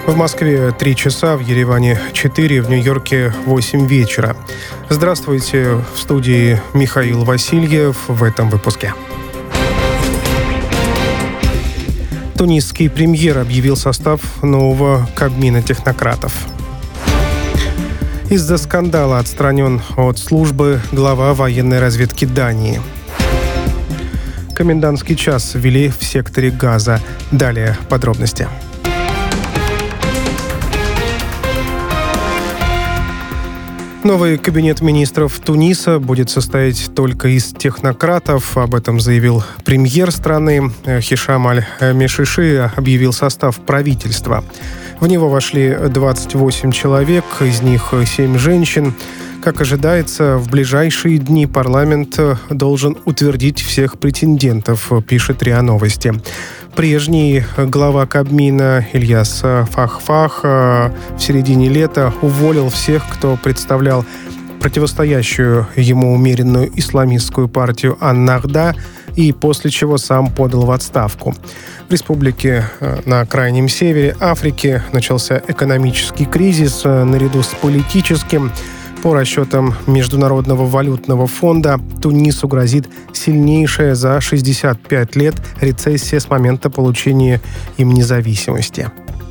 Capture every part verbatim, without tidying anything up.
В Москве три часа, в Ереване четыре, в Нью-Йорке восемь вечера. Здравствуйте, в студии Михаил Васильев в этом выпуске. Тунисский премьер объявил состав нового Кабмина технократов. Из-за скандала отстранен от службы глава военной разведки Дании. Комендантский час ввели в секторе Газа. Далее подробности. Новый кабинет министров Туниса будет состоять только из технократов. Об этом заявил премьер страны. Хишам аль-Мешиши объявил состав правительства. В него вошли двадцать восемь человек, из них семь женщин. Как ожидается, в ближайшие дни парламент должен утвердить всех претендентов, пишет РИА Новости. Прежний глава Кабмина Ильяс Фахфах в середине лета уволил всех, кто представлял противостоящую ему умеренную исламистскую партию Ан-Нахда, и после чего сам подал в отставку. В республике на Крайнем Севере Африки начался экономический кризис наряду с политическим. По расчетам Международного валютного фонда, Тунису грозит сильнейшая за шестьдесят пять лет рецессия с момента получения им независимости.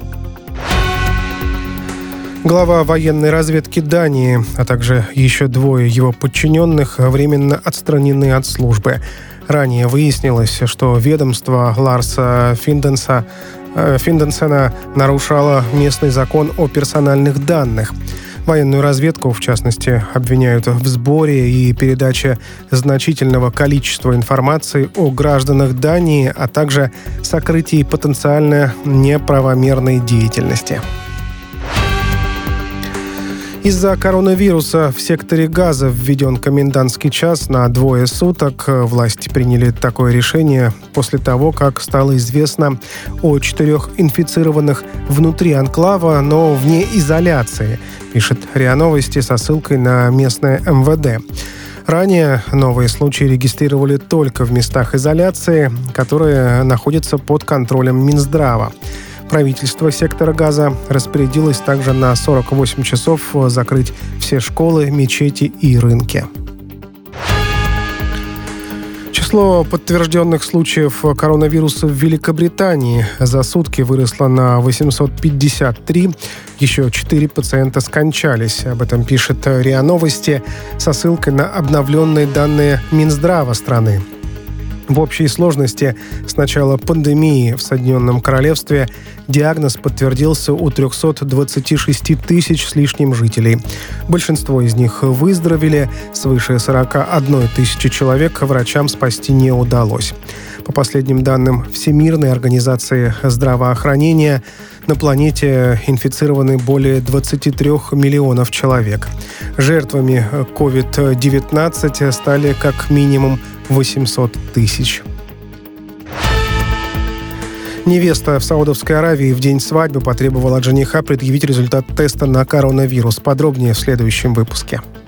Глава военной разведки Дании, а также еще двое его подчиненных временно отстранены от службы. Ранее выяснилось, что ведомство Ларса Финденса, э, Финденсена нарушало местный закон о персональных данных. Военную разведку, в частности, обвиняют в сборе и передаче значительного количества информации о гражданах Дании, а также сокрытии потенциально неправомерной деятельности. Из-за коронавируса в секторе Газа введен комендантский час на двое суток. Власти приняли такое решение после того, как стало известно о четырех инфицированных внутри анклава, но вне изоляции, пишет РИА Новости со ссылкой на местное эм вэ дэ. Ранее новые случаи регистрировали только в местах изоляции, которые находятся под контролем Минздрава. Правительство сектора Газа распорядилось также на сорок восемь часов закрыть все школы, мечети и рынки. Число подтвержденных случаев коронавируса в Великобритании за сутки выросло на восемьсот пятьдесят три. Еще четыре пациента скончались. Об этом пишет РИА Новости со ссылкой на обновленные данные Минздрава страны. В общей сложности с начала пандемии в Соединенном Королевстве диагноз подтвердился у триста двадцать шесть тысяч с лишним жителей. Большинство из них выздоровели, свыше сорок одна тысяча человек врачам спасти не удалось. По последним данным Всемирной организации здравоохранения, на планете инфицированы более двадцать три миллионов человек. Жертвами ковид девятнадцать стали как минимум восемьсот тысяч. Невеста в Саудовской Аравии в день свадьбы потребовала от жениха предъявить результат теста на коронавирус. Подробнее в следующем выпуске.